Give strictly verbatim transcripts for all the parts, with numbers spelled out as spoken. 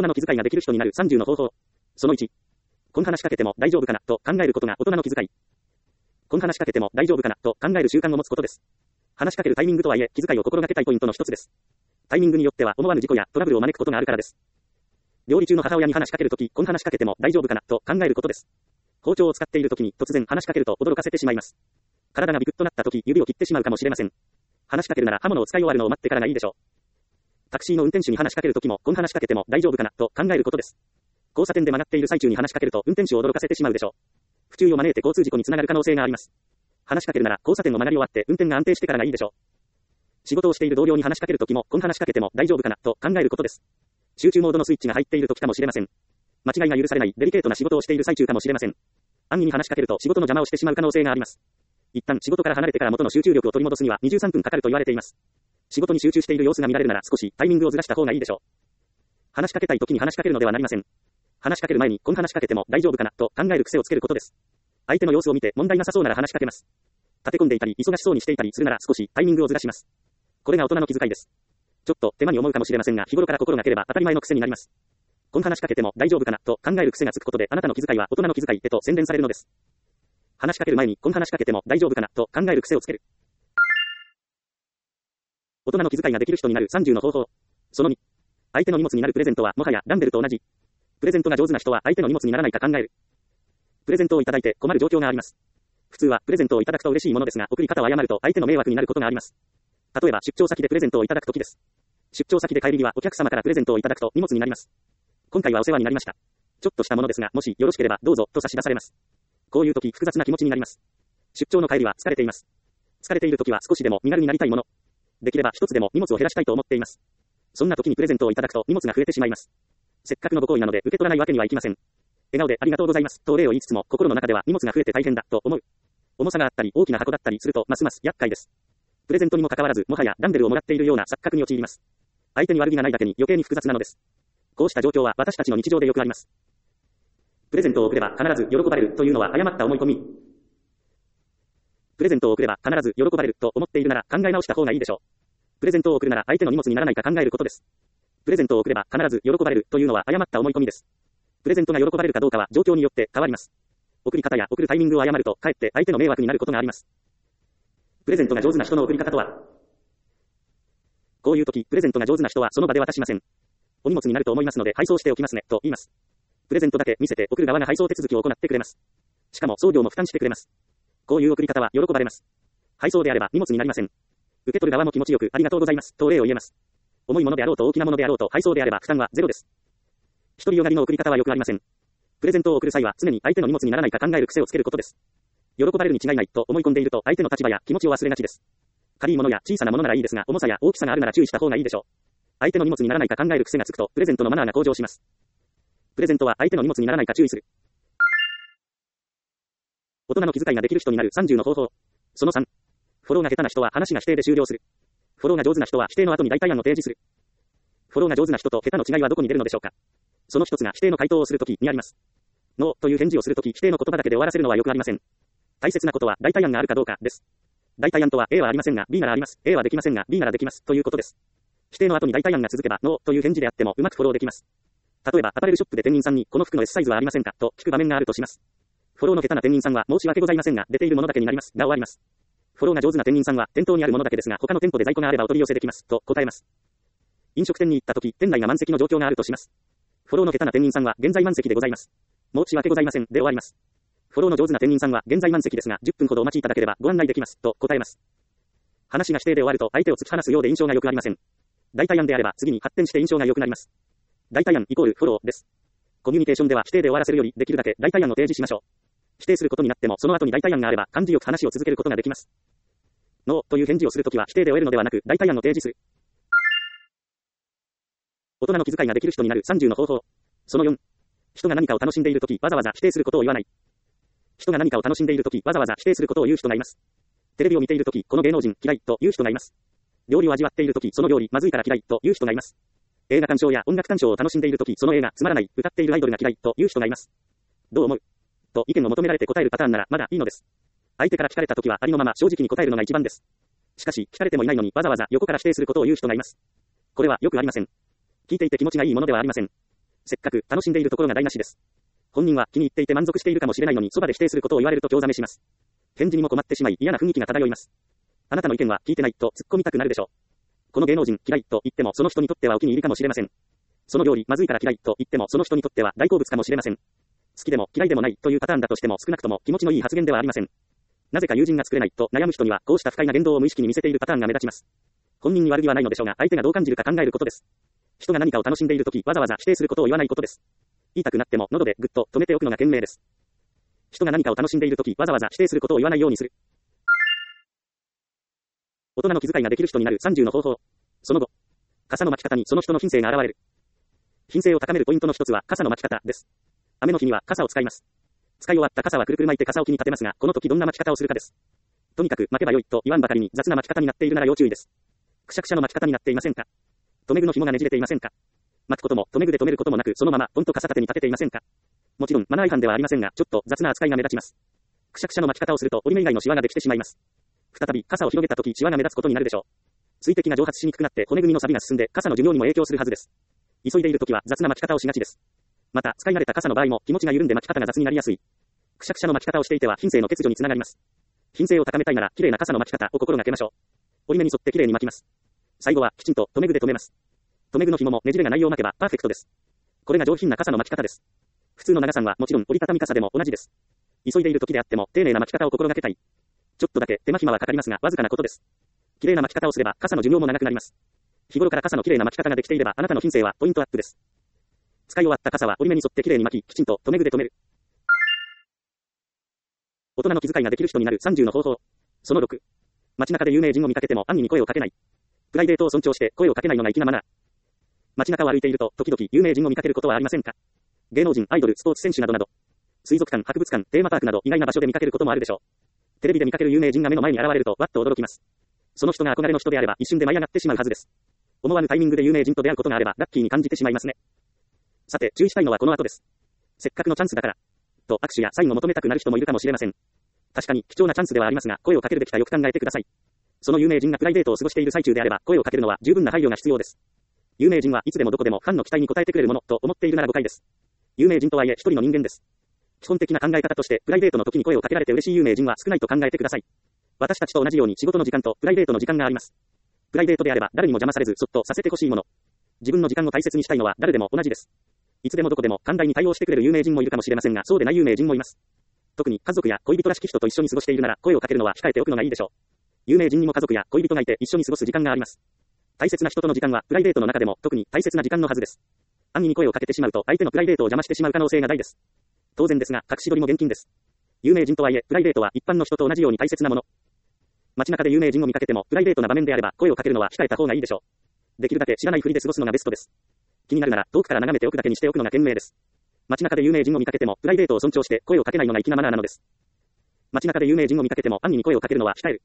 人の気遣いができる人になるさんじゅうの方法。そのいち。こん話しかけても大丈夫かなと考えることが大人の気遣い。こん話しかけても大丈夫かなと考える習慣を持つことです。話しかけるタイミングとはいえ気遣いを心がけたいポイントの一つです。タイミングによっては思わぬ事故やトラブルを招くことがあるからです。料理中の母親に話しかけるとき、こん話しかけても大丈夫かなと考えることです。包丁を使っているときに突然話しかけると驚かせてしまいます。体がビクッとなったとき指を切ってしまうかもしれません。話しかけるなら刃物を使い終わるのを待ってからがいいでしょう。タクシーの運転手に話しかけるときもこん話しかけても大丈夫かなと考えることです。交差点で曲がっている最中に話しかけると運転手を驚かせてしまうでしょう。不注意を招いて交通事故につながる可能性があります。話しかけるなら交差点を曲がり終わって運転が安定してからがいいでしょう。仕事をしている同僚に話しかけるときもこん話しかけても大丈夫かなと考えることです。集中モードのスイッチが入っているときかもしれません。間違いが許されないデリケートな仕事をしている最中かもしれません。安易に話しかけると仕事の邪魔をしてしまう可能性があります。一旦仕事から離れてから元の集中力を取り戻すにはにじゅうさんぷんかかると言われています。仕事に集中している様子が見られるなら少しタイミングをずらした方がいいでしょう。話しかけたいときに話しかけるのではなりません。話しかける前にこん話しかけても大丈夫かなと考える癖をつけることです。相手の様子を見て問題なさそうなら話しかけます。立て込んでいたり忙しそうにしていたりするなら少しタイミングをずらします。これが大人の気遣いです。ちょっと手間に思うかもしれませんが日頃から心がければ当たり前の癖になります。こん話しかけても大丈夫かなと考える癖がつくことであなたの気遣いは大人の気遣いへと洗練されるのです。話しかける前にこん話しかけても大丈夫かなと考える癖をつける。大人の気遣いができる人になるさんじゅうの方法。そのに。相手の荷物になるプレゼントはもはやランデルと同じ。プレゼントが上手な人は相手の荷物にならないか考える。プレゼントをいただいて困る状況があります。普通はプレゼントをいただくと嬉しいものですが送り方を誤ると相手の迷惑になることがあります。例えば出張先でプレゼントをいただくときです。出張先で帰りにはお客様からプレゼントをいただくと荷物になります。今回はお世話になりました。ちょっとしたものですがもしよろしければどうぞと差し出されます。こういう時複雑な気持ちになります。出張の帰りは疲れています。疲れている時は少しでも身軽になりたいもの。できれば一つでも荷物を減らしたいと思っています。そんな時にプレゼントをいただくと荷物が増えてしまいます。せっかくのご好意なので受け取らないわけにはいきません。笑顔でありがとうございますと礼を言いつつも心の中では荷物が増えて大変だと思う。重さがあったり大きな箱だったりするとますます厄介です。プレゼントにもかかわらずもはやランデルをもらっているような錯覚に陥ります。相手に悪気がないだけに余計に複雑なのです。こうした状況は私たちの日常でよくあります。プレゼントを送れば必ず喜ばれるというのは誤った思い込み。プレゼントを送れば必ず喜ばれると思っているなら考え直した方がいいでしょう。プレゼントを送るなら相手の荷物にならないか考えることです。プレゼントを送れば必ず喜ばれるというのは誤った思い込みです。プレゼントが喜ばれるかどうかは状況によって変わります。送り方や送るタイミングを誤るとかえって相手の迷惑になることがあります。プレゼントが上手な人の送り方とは。こういう時、プレゼントが上手な人はその場で渡しません。お荷物になると思いますので配送しておきますねと言います。プレゼントだけ見せて送る側が配送手続きを行ってくれます。しかも送料も負担してくれます。こういう送り方は喜ばれます。配送であれば荷物になりません。受け取る側も気持ちよくありがとうございますと礼を言えます。重いものであろうと大きなものであろうと配送であれば負担はゼロです。独りよがりの送り方はよくありません。プレゼントを送る際は常に相手の荷物にならないか考える癖をつけることです。喜ばれるに違いないと思い込んでいると相手の立場や気持ちを忘れがちです。軽いものや小さなものならいいですが重さや大きさがあるなら注意した方がいいでしょう。相手の荷物にならないか考える癖がつくとプレゼントのマナーが向上します。プレゼントは相手の荷物にならないか注意する。大人の気遣いができる人になるさんじゅうの方法。そのさん。フォローが下手な人は話が否定で終了する。フォローが上手な人は否定の後に代替案を提示する。フォローが上手な人と下手の違いはどこに出るのでしょうか。その一つが否定の回答をするときにあります。ノーという返事をするとき否定の言葉だけで終わらせるのはよくありません。大切なことは代替案があるかどうかです。代替案とは A はありませんが B ならあります。A はできませんが B ならできますということです。否定の後に代替案が続けばノーという返事であってもうまくフォローできます。例えばアパレルショップで店員さんにこの服の S サイズはありませんかと聞く場面があるとします。フォローの下手な店員さんは申し訳ございませんが出ているものだけになりますが終わります。フォローが上手な店員さんは店頭にあるものだけですが他の店舗で在庫があればお取り寄せできますと答えます。飲食店に行った時店内が満席の状況があるとします。フォローの下手な店員さんは現在満席でございます。申し訳ございませんで終わります。フォローの上手な店員さんは現在満席ですがじゅっぷんほどお待ちいただければご案内できますと答えます。話が否定で終わると相手を突き放すようで印象が良くありません。代替案であれば次に発展して印象が良くなります。代替案イコールフォローです。コミュニケーションでは否定で終わらせるよりできるだけ代替案を提示しましょう。否定することになってもその後に代替案があれば感じよく話を続けることができます。ノーという返事をするときは否定で終えるのではなく代替案を提示する。大人の気遣いができる人になるさんじゅうの方法。そのよん。人が何かを楽しんでいるときわざわざ否定することを言わない。人が何かを楽しんでいるときわざわざ否定することを言う人がいます。テレビを見ているときこの芸能人嫌いという人がいます。料理を味わっているときその料理まずいから嫌いという人がいます。映画鑑賞や音楽鑑賞を楽しんでいるときその映画つまらない歌っているアイドルが嫌いという人がいます。どう思うと意見を求められて答えるパターンならまだいいのです。相手から聞かれたときはありのまま正直に答えるのが一番です。しかし聞かれてもいないのにわざわざ横から否定することを言う人がいます。これはよくありません。聞いていて気持ちがいいものではありません。 せっかく楽しんでいるところが台無しです。本人は気に入っていて満足しているかもしれないのに、そばで否定することを言われると興ざめします。返事にも困ってしまい、嫌な雰囲気が漂います。あなたの意見は聞いてないと突っ込みたくなるでしょう。この芸能人嫌いと言ってもその人にとってはお気に入りかもしれません。その料理まずいから嫌いと言ってもその人にとっては大好物かもしれません。好きでも嫌いでもないというパターンだとしても少なくとも気持ちのいい発言ではありません。なぜか友人が作れないと悩む人にはこうした不快な言動を無意識に見せているパターンが目立ちます。本人に悪気はないのでしょうが、相手がどう感じるか考えることです。人が何かを楽しんでいるとき、わざわざ否定することを言わないことです。言いたくなっても喉でぐっと止めておくのが賢明です。人が何かを楽しんでいるとき、わざわざ否定することを言わないようにする。大人の気遣いができる人になるさんじゅうの方法。その後、傘の巻き方にその人の品性が現れる。品性を高めるポイントの一つは傘の巻き方です。雨の日には傘を使います。使い終わった傘はくるくる巻いて傘置きに立てますが、この時どんな巻き方をするかです。とにかく巻けばよいと言わんばかりに雑な巻き方になっているなら要注意です。くしゃくしゃの巻き方になっていませんか？留め具の紐がねじれていませんか？巻くことも留め具で留めることもなく、そのままポンと傘立てに立てていませんか？もちろんマナー違反ではありませんが、ちょっと雑な扱いが目立ちます。くしゃくしゃの巻き方をすると折り目以外のシワができてしまいます。再び傘を広げた時シワが目立つことになるでしょう。水滴が蒸発しにくくなって骨組みの錆が進んで傘の寿命にも影響するはずです。急いでいる時は雑な巻き方をしがちです。また使い慣れた傘の場合も気持ちが緩んで巻き方が雑になりやすい。くしゃくしゃの巻き方をしていては品性の欠如につながります。品性を高めたいなら綺麗な傘の巻き方を心がけましょう。折り目に沿って綺麗に巻きます。最後はきちんと留め具で留めます。留め具の紐もねじれがないよう巻けばパーフェクトです。これが上品な傘の巻き方です。普通の長さんはもちろん折りたたみ傘でも同じです。急いでいる時であっても丁寧な巻き方を心がけたい。ちょっとだけ手間暇はかかりますがわずかなことです。綺麗な巻き方をすれば傘の寿命も長くなります。日頃から傘の綺麗な巻き方ができていればあなたの品性はポイントアップです。使い終わった傘は折り目に沿って綺麗に巻き、きちんと留め具で留める。大人の気遣いができる人になるさんじゅうの方法。そのろく。街中で有名人を見かけても安易に声をかけない。プライベートを尊重して声をかけないのが粋なマナー。街中を歩いていると時々有名人を見かけることはありませんか？芸能人、アイドル、スポーツ選手などなど、水族館、博物館、テーマパークなど意外な場所で見かけることもあるでしょう。テレビで見かける有名人が目の前に現れるとわっと驚きます。その人が憧れの人であれば一瞬で舞い上がってしまうはずです。思わぬタイミングで有名人と出会うことがあればラッキーに感じてしまいますね。さて注意したいのはこの後です。せっかくのチャンスだからと握手やサインを求めたくなる人もいるかもしれません。確かに貴重なチャンスではありますが、声をかけるべきかよく考えてください。その有名人がプライベートを過ごしている最中であれば声をかけるのは十分な配慮が必要です。有名人はいつでもどこでもファンの期待に応えてくれるものと思っているなら誤解です。有名人とはいえ一人の人間です。基本的な考え方としてプライベートの時に声をかけられて嬉しい有名人は少ないと考えてください。私たちと同じように仕事の時間とプライベートの時間があります。プライベートであれば誰にも邪魔されずそっとさせてほしいもの。自分の時間を大切にしたいのは誰でも同じです。いつでもどこでも寛大に対応してくれる有名人もいるかもしれませんが、そうでない有名人もいます。特に家族や恋人らしき人と一緒に過ごしているなら声をかけるのは控えておくのがいいでしょう。有名人にも家族や恋人がいて一緒に過ごす時間があります。大切な人との時間はプライベートの中でも特に大切な時間のはずです。安易に声をかけてしまうと相手のプライベートを邪魔してしまう可能性が大です。当然ですが隠し撮りも厳禁です。有名人とはいえプライベートは一般の人と同じように大切なもの。街中で有名人を見かけてもプライベートな場面であれば声をかけるのは控えた方がいいでしょう。できるだけ知らないふりで過ごすのがベストです。気になるなら遠くから眺めておくだけにしておくのが賢明です。街中で有名人を見かけてもプライベートを尊重して声をかけないのが粋なマナーなのです。街中で有名人を見かけても安易に声をかけるのは控える。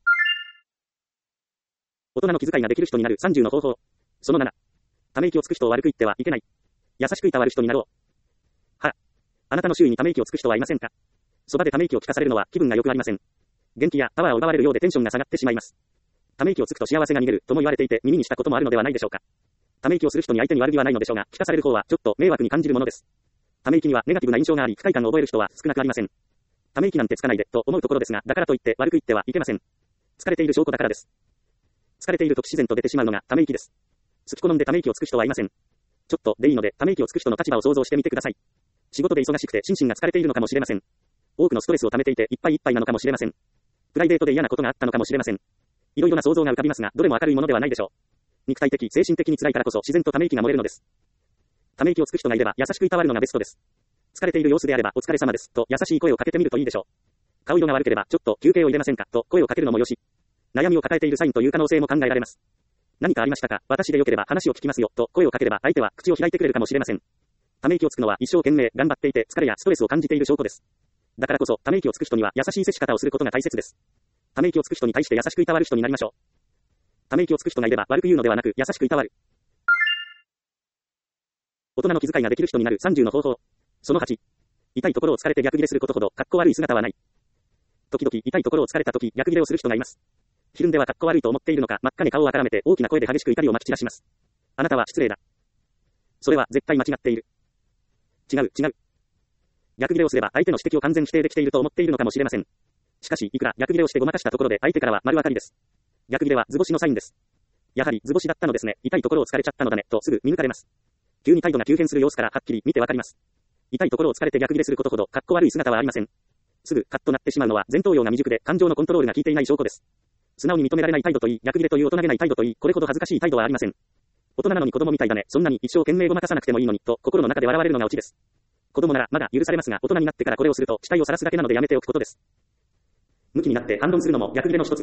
大人の気遣いができる人になるさんじゅうの方法。そのなな。ため息をつく人を悪く言ってはいけない。優しくいたわる人になろう。は、あなたの周囲にため息をつく人はいませんか？そばでため息を聞かされるのは気分が良くありません。元気やパワーを奪われるようでテンションが下がってしまいます。ため息をつくと幸せが逃げるとも言われていて耳にしたこともあるのではないでしょうか。ため息をする人に相手に悪気はないのでしょうが、聞かされる方はちょっと迷惑に感じるものです。ため息にはネガティブな印象があり不快感を覚える人は少なくありません。ため息なんてつかないでと思うところですが、だからといって悪く言ってはいけません。疲れている証拠だからです。疲れていると自然と出てしまうのがため息です。好き好んでため息をつく人はいません。ちょっとでいいのでため息をつく人の立場を想像してみてください。仕事で忙しくて心身が疲れているのかもしれません。多くのストレスを溜めていていっぱいいっぱいなのかもしれません。プライベートで嫌なことがあったのかもしれません。いろいろな想像が浮かびますが、どれも明るいものではないでしょう。肉体的、精神的に辛いからこそ自然とため息が漏れるのです。ため息をつく人がいれば優しくいたわるのがベストです。疲れている様子であればお疲れ様ですと優しい声をかけてみるといいでしょう。顔色が悪ければちょっと休憩を入れませんかと声をかけるのもよし。悩みを抱えているサインという可能性も考えられます。何かありましたか、私でよければ話を聞きますよと声をかければ相手は口を開いてくれるかもしれません。ため息をつくのは一生懸命頑張っていて疲れやストレスを感じている証拠です。だからこそため息をつく人には優しい接し方をすることが大切です。ため息をつく人に対して優しくいたわる人になりましょう。ため息をつく人がいれば悪く言うのではなく優しくいたわる。大人の気遣いができる人になるさんじゅうの方法。そのはち。痛いところを疲れて逆ギレすることほどかっこ悪い姿はない。時々痛いところを疲れた時逆ギレをする人がいます。ひるんではかっこ悪いと思っているのか真っ赤に顔をあからめて大きな声で激しく怒りをまき散らします。あなたは失礼だ。 それは絶対間違っている。違う、違う。逆ギレをすれば相手の指摘を完全否定できていると思っているのかもしれません。しかし、いくら逆ギレをしてごまかしたところで相手からは丸分かりです。逆ギレは図星のサインです。やはり図星だったのですね。痛いところを突かれちゃったのだね、とすぐ見抜かれます。急に態度が急変する様子からはっきり見てわかります。痛いところを突かれて逆ギレすることほどかっこ悪い姿はありません。すぐカッとなってしまうのは前頭葉が未熟で感情のコントロールが効いていない証拠です。素直に認められない態度といい、逆ギレという大人げない態度といい、これほど恥ずかしい態度はありません。大人なのに子供みたいだね、そんなに一生懸命ごまかさなくてもいいのに、と心の中で笑われるのがオチです。子供ならまだ許されますが、大人になってからこれをすると死体を晒すだけなのでやめておくことです。向きになって反論するのも逆ギレの一つ。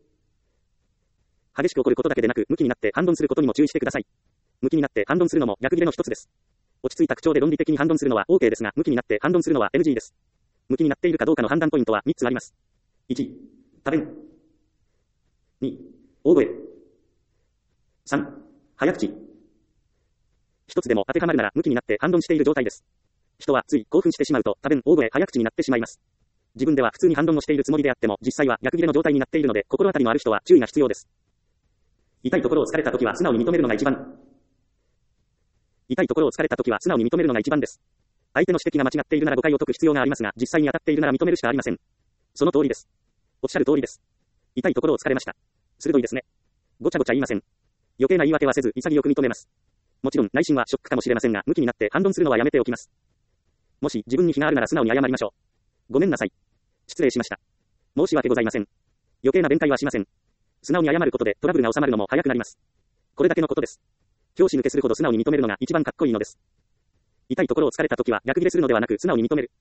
激しく怒ることだけでなく、向きになって反論することにも注意してください。向きになって反論するのも逆ギレの一つです。落ち着いた口調で論理的に反論するのは OK ですが、向きになって反論するのは エヌジー です。向きになっているかどうかの判断ポイントはみっつあります。いち、多弁。に、大声。さん、早口。一つでも当てはまるなら向きになって反論している状態です。人はつい興奮してしまうと多弁、大声、早口になってしまいます。自分では普通に反論をしているつもりであっても、実際は逆ギレの状態になっているので、心当たりのある人は注意が必要です。痛いところを突かれたときは素直に認めるのが一番。痛いところを突かれたときは素直に認めるのが一番です。相手の指摘が間違っているなら誤解を解く必要がありますが、実際に当たっているなら認めるしかありません。その通りです。おっしゃる通りです。痛いところを突かれました。鋭いですね。ごちゃごちゃ言いません。余計な言い訳はせず、潔く認めます。もちろん内心はショックかもしれませんが、向きになって反論するのはやめておきます。もし自分に非があるなら素直に謝りましょう。ごめんなさい。失礼しました。申し訳ございません。余計な弁解はしません。素直に謝ることでトラブルが収まるのも早くなります。これだけのことです。拍子抜けするほど素直に認めるのが一番かっこいいのです。痛いところを突かれたときは逆ギレするのではなく素直に認める。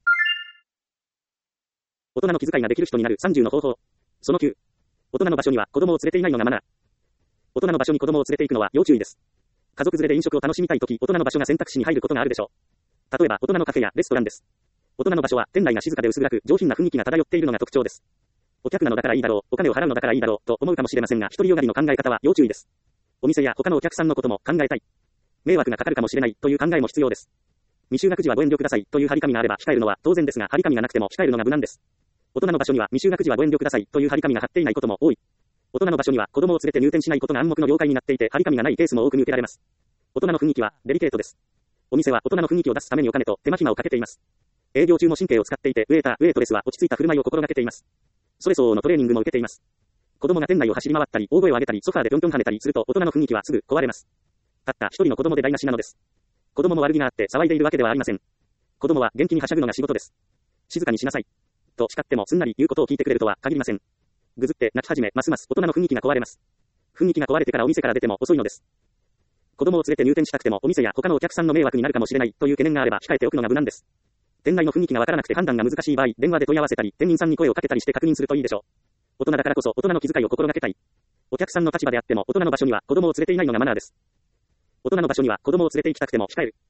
大人の気遣いができる人になるさんじゅうの方法。そのきゅう。大人の場所には子供を連れていないのがマナー。大人の場所に子供を連れて行くのは要注意です。家族連れで飲食を楽しみたいとき、大人の場所が選択肢に入ることがあるでしょう。例えば大人のカフェやレストランです。大人の場所は店内が静かで薄暗く上品な雰囲気が漂っているのが特徴です。お客なのだからいいだろう、お金を払うのだからいいだろうと思うかもしれませんが、独りよがりの考え方は要注意です。お店や他のお客さんのことも考えたい。迷惑がかかるかもしれないという考えも必要です。未就学児はご遠慮くださいという張り紙があれば控えるのは当然ですが、張り紙がなくても控えるのが無難です。大人の場所には未就学児はご遠慮くださいという張り紙が貼っていないことも多い。大人の場所には子供を連れて入店しないことが暗黙の了解になっていて、張り紙がないケースも多く見受けられます。大人の雰囲気はデリケートです。お店は大人の雰囲気を出すためにお金と手間暇をかけています。営業中も神経を使っていて、ウェーター、ウェイトレスは落ち着いた振る舞いを心がけています。それ相応のトレーニングも受けています。子供が店内を走り回ったり、大声を上げたり、ソファーでぴょんぴょん跳ねたりすると大人の雰囲気はすぐ壊れます。たった一人の子供で台無しなのです。子供も悪気があって騒いでいるわけではありません。子供は元気にはしゃぐのが仕事です。静かにしなさい。と叱ってもすんなり言うことを聞いてくれるとは限りません。ぐずって泣き始め、ますます大人の雰囲気が壊れます。雰囲気が壊れてからお店から出ても遅いのです。子供を連れて入店したくてもお店や他のお客さんの迷惑になるかもしれないという懸念があれば控えておくのが無難です。店内の雰囲気がわからなくて判断が難しい場合、電話で問い合わせたり、店員さんに声をかけたりして確認するといいでしょう。大人だからこそ大人の気遣いを心がけたい。お客さんの立場であっても大人の場所には子供を連れていないのがマナーです。大人の場所には子供を連れて行きたくても控える。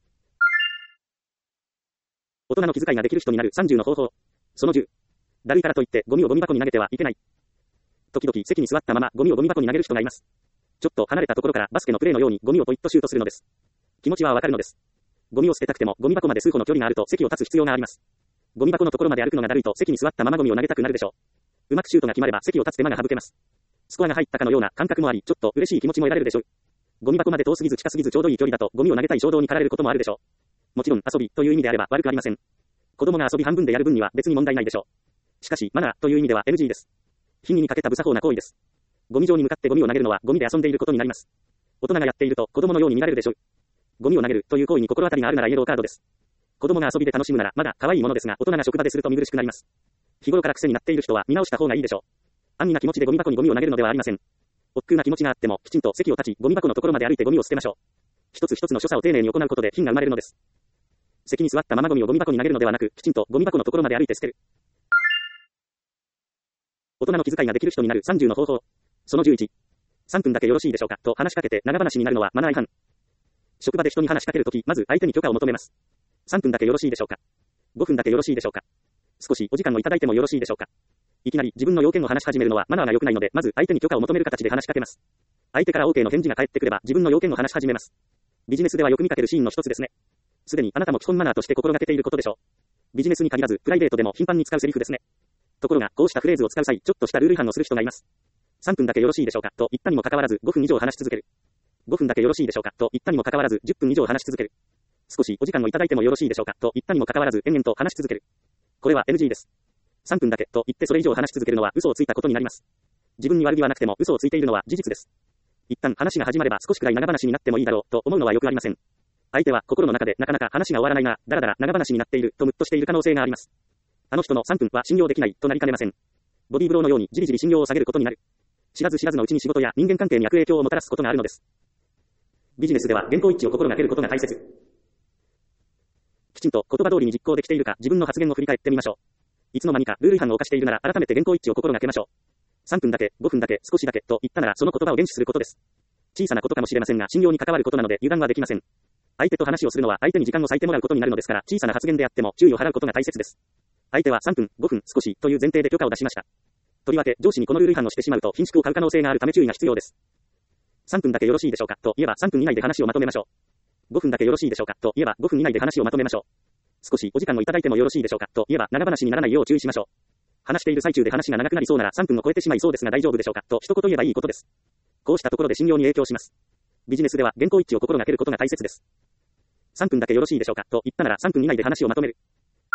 大人の気遣いができる人になるさんじゅうの方法。そのじゅう。だるいからといってゴミをゴミ箱に投げてはいけない。時々席に座ったままゴミをゴミ箱に投げる人がいます。ちょっと離れたところからバスケのプレーのようにゴミをポイッとシュートするのです。気持ちはわかるのです。ゴミを捨てたくてもゴミ箱まで数歩の距離があると席を立つ必要があります。ゴミ箱のところまで歩くのがだるいと席に座ったままゴミを投げたくなるでしょう。うまくシュートが決まれば席を立つ手間が省けます。スコアが入ったかのような感覚もあり、ちょっと嬉しい気持ちも得られるでしょう。ゴミ箱まで遠すぎず近すぎずちょうどいい距離だとゴミを投げたい衝動に駆られることもあるでしょう。もちろん遊びという意味であれば悪くありません。子供が遊び半分でやる分には別に問題ないでしょう。しかしマナーという意味では エヌジー です。品位にかけた無作法な行為です。ゴミ場に向かってゴミを投げるのはゴミで遊んでいることになります。大人がやっていると子供のように見られるでしょう。ゴミを投げるという行為に心当たりがあるならイエローカードです。子供が遊びで楽しむならまだ可愛いものですが、大人が職場ですると見苦しくなります。日頃から癖になっている人は見直した方がいいでしょう。安易な気持ちでゴミ箱にゴミを投げるのではありません。億劫な気持ちがあってもきちんと席を立ちゴミ箱のところまで歩いてゴミを捨てましょう。一つ一つの所作を丁寧に行うことで品が生まれるのです。席に座ったままゴミをゴミ箱に投げるのではなく、きちんとゴミ箱のところまで歩いて捨てる。大人の気遣いができる人になるさんじゅうの方法。そのじゅういち。さんぷんだけよろしいでしょうかと話しかけて長話になるのはマナー違反。職場で人に話しかけるとき、まず相手に許可を求めます。さんぷんだけよろしいでしょうか。ごふんだけよろしいでしょうか。少しお時間をいただいてもよろしいでしょうか。いきなり自分の要件を話し始めるのはマナーが良くないので、まず相手に許可を求める形で話しかけます。相手から OK の返事が返ってくれば自分の要件を話し始めます。ビジネスではよく見かけるシーンの一つですね。すでにあなたも基本マナーとして心がけていることでしょう。ビジネスに限らずプライベートでも頻繁に使うセリフですね。ところがこうしたフレーズを使う際、ちょっとしたルール違反をする人がいます。さんぷんだけよろしいでしょうかと言ったにもかかわらずごふん以上話し続ける。 ごふんだけよろしいでしょうかと言ったにもかかわらずじゅっぷん以上話し続ける。少しお時間をいただいてもよろしいでしょうかと言ったにもかかわらず延々と話し続ける。これは エヌジー です。さんぷんだけと言ってそれ以上話し続けるのは嘘をついたことになります。自分に悪気はなくても嘘をついているのは事実です。一旦話が始まれば少しくらい長話になってもいいだろうと思うのはよくありません。相手は心の中でなかなか話が終わらないな、だらだら長話になっているとムッとしている可能性があります。あの人のさんぷんは信用できないとなりかねません。ボディーブローのようにじりじり信用を下げることになる。知らず知らずのうちに仕事や人間関係に悪影響をもたらすことがあるのです。ビジネスでは言行一致を心がけることが大切。きちんと言葉通りに実行できているか自分の発言を振り返ってみましょう。いつの間にかルール違反を犯しているなら改めて言行一致を心がけましょう。さんぷんだけ、ごふんだけ、少しだけと言ったならその言葉を厳守することです。小さなことかもしれませんが信用に関わることなので油断はできません。相手と話をするのは相手に時間を割いてもらうことになるのですから小さな発言であっても注意を払うことが大切です。相手はさんぷん、ごふん、少しという前提で許可を出しました。とりわけ上司にこのルール違反をしてしまうと品縮を買う可能性があるため注意が必要です。さんぷんだけよろしいでしょうかと言えばさんぷん以内で話をまとめましょう。ごふんだけよろしいでしょうかと言えばごふん以内で話をまとめましょう。少しお時間をいただいてもよろしいでしょうかと言えば長話にならないよう注意しましょう。話している最中で話が長くなりそうならさんぷんを超えてしまいそうですが大丈夫でしょうかと一言言えばいいことです。こうしたところで信用に影響します。ビジネスでは言行一致を心がけることが大切です。さんぷんだけよろしいでしょうかと言ったならさんぷん以内で話をまとめる。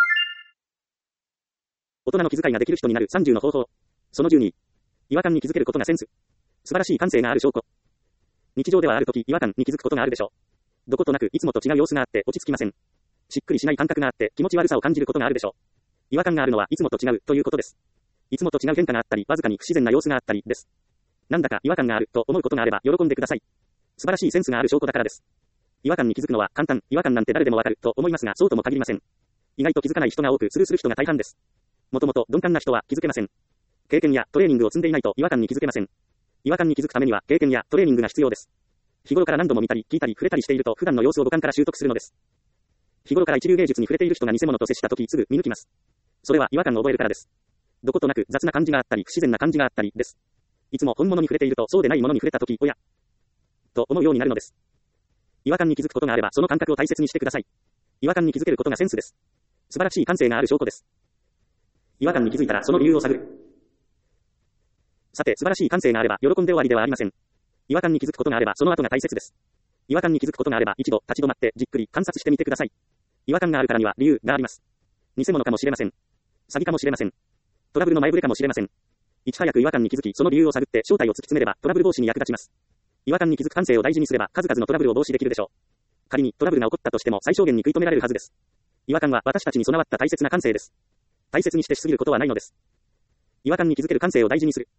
大人の気遣いができる人になるさんじゅうの方法。そのじゅうに。違和感に気づけることがセンス。素晴らしい感性がある証拠。日常ではあるとき違和感に気づくことがあるでしょう。どことなくいつもと違う様子があって落ち着きません。しっくりしない感覚があって気持ち悪さを感じることがあるでしょう。違和感があるのはいつもと違うということです。いつもと違う変化があったりわずかに不自然な様子があったりです。なんだか違和感があると思うことがあれば喜んでください。素晴らしいセンスがある証拠だからです。違和感に気づくのは簡単、違和感なんて誰でもわかると思いますがそうとも限りません。意外と気づかない人が多くスルーする人が大半です。もともと鈍感な人は気づけません。経験やトレーニングを積んでいないと違和感に気づけません。違和感に気づくためには経験やトレーニングが必要です。日頃から何度も見たり聞いたり触れたりしていると普段の様子を五感から習得するのです。日頃から一流芸術に触れている人が偽物と接したときすぐ見抜きます。それは違和感を覚えるからです。どことなく雑な感じがあったり不自然な感じがあったりです。いつも本物に触れているとそうでないものに触れたとき、おやと思うようになるのです。違和感に気づくことがあればその感覚を大切にしてください。違和感に気づけることがセンスです。素晴らしい感性がある証拠です。違和感に気づいたらその理由を探る。さて素晴らしい感性があれば喜んで終わりではありません。違和感に気づくことがあればその後が大切です。違和感に気づくことがあれば一度立ち止まってじっくり観察してみてください。違和感があるからには理由があります。偽物かもしれません。詐欺かもしれません。トラブルの前触れかもしれません。いち早く違和感に気づきその理由を探って正体を突き詰めればトラブル防止に役立ちます。違和感に気づく感性を大事にすれば数々のトラブルを防止できるでしょう。仮にトラブルが起こったとしても最小限に食い止められるはずです。違和感は私たちに備わった大切な感性です。大切にしてしすぎることはないのです。違和感に気づける感性を大事にする。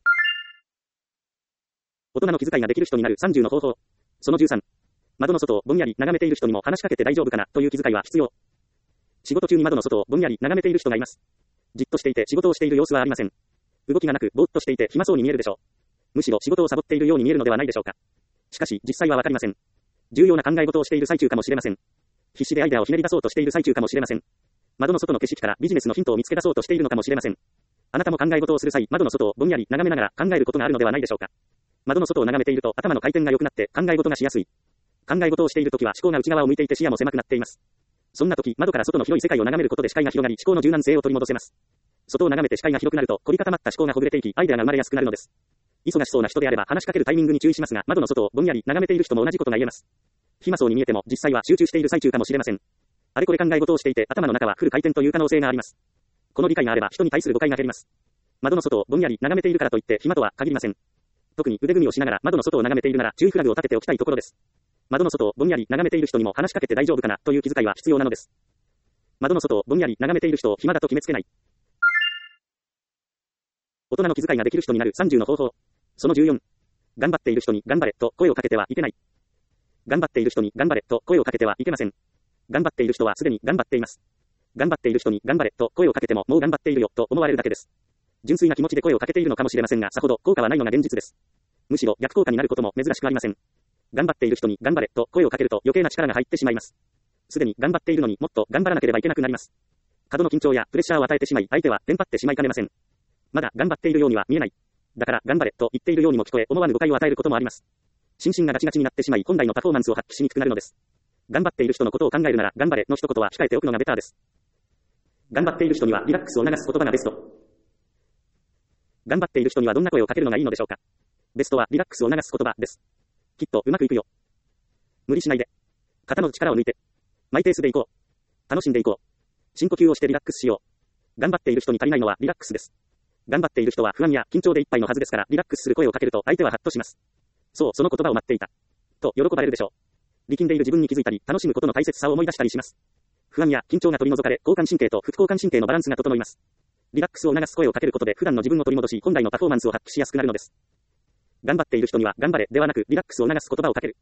大人の気遣いができる人になるさんじゅうの方法。そのじゅうさん。窓の外をぼんやり眺めている人にも話しかけて大丈夫かなという気遣いは必要。仕事中に窓の外をぼんやり眺めている人がいます。じっとしていて仕事をしている様子はありません。動きがなくぼーっとしていて暇そうに見えるでしょう。むしろ仕事をサボっているように見えるのではないでしょうか。しかし実際はわかりません。重要な考え事をしている最中かもしれません。必死でアイデアをひねり出そうとしている最中かもしれません。窓の外の景色からビジネスのヒントを見つけ出そうとしているのかもしれません。あなたも考え事をする際、窓の外をぼんやり眺めながら考えることがあるのではないでしょうか。窓の外を眺めていると頭の回転が良くなって考え事がしやすい。考え事をしているときは思考が内側を向いていて視野も狭くなっています。そんなとき、窓から外の広い世界を眺めることで視界が広がり、思考の柔軟性を取り戻せます。外を眺めて視界が広くなると、凝り固まった思考がほぐれていき、アイデアが生まれやすくなるのです。忙しそうな人であれば話しかけるタイミングに注意しますが、窓の外をぼんやり眺めている人も同じことが言えます。暇そうに見えても実際は集中している最中かもしれません。あれこれ考え事をしていて頭の中はフル回転という可能性があります。この理解があれば人に対する誤解が減ります。窓の外をぼんやり眺めているからといって暇とは限りません。特に腕組みをしながら窓の外を眺めているなら注意フラグを立てておきたいところです。窓の外をぼんやり眺めている人にも話しかけて大丈夫かなという気遣いは必要なのです。窓の外をぼんやり眺めている人を暇だと決めつけない。大人の気遣いができる人になるさんじゅうの方法。そのじゅうよん。頑張っている人に頑張れと声をかけてはいけない。頑張っている人に頑張れと声をかけてはいけません。頑張っている人はすでに頑張っています。頑張っている人に頑張れと声をかけてももう頑張っているよと思われるだけです。純粋な気持ちで声をかけているのかもしれませんが、さほど効果はないのが現実です。むしろ逆効果になることも珍しくありません。頑張っている人に頑張れと声をかけると余計な力が入ってしまいます。すでに頑張っているのにもっと頑張らなければいけなくなります。過度の緊張やプレッシャーを与えてしまい、相手はテンパってしまいかねません。まだ頑張っているようには見えない。だから頑張れと言っているようにも聞こえ、思わぬ誤解を与えることもあります。心身がガチガチになってしまい、本来のパフォーマンスを発揮しにくくなるのです。頑張っている人のことを考えるなら、頑張れの一言は控えておくのがベターです。頑張っている人にはリラックスを促す言葉がベスト。頑張っている人にはどんな声をかけるのがいいのでしょうか。ベストはリラックスを促す言葉です。 きっとうまくいくよ。無理しないで。肩の力を抜いて。マイペースでいこう。楽しんでいこう。深呼吸をしてリラックスしよう。頑張っている人に足りないのはリラックスです。頑張っている人は不安や緊張でいっぱいのはずですから、リラックスする声をかけると相手はハッとします。そう、その言葉を待っていた。と喜ばれるでしょう。力んでいる自分に気づいたり、楽しむことの大切さを思い出したりします。不安や緊張が取り除かれ、交感神経と副交感神経のバランスが整います。リラックスを促す声をかけることで普段の自分を取り戻し、本来のパフォーマンスを発揮しやすくなるのです。頑張っている人には頑張れではなく、リラックスを促す言葉をかける。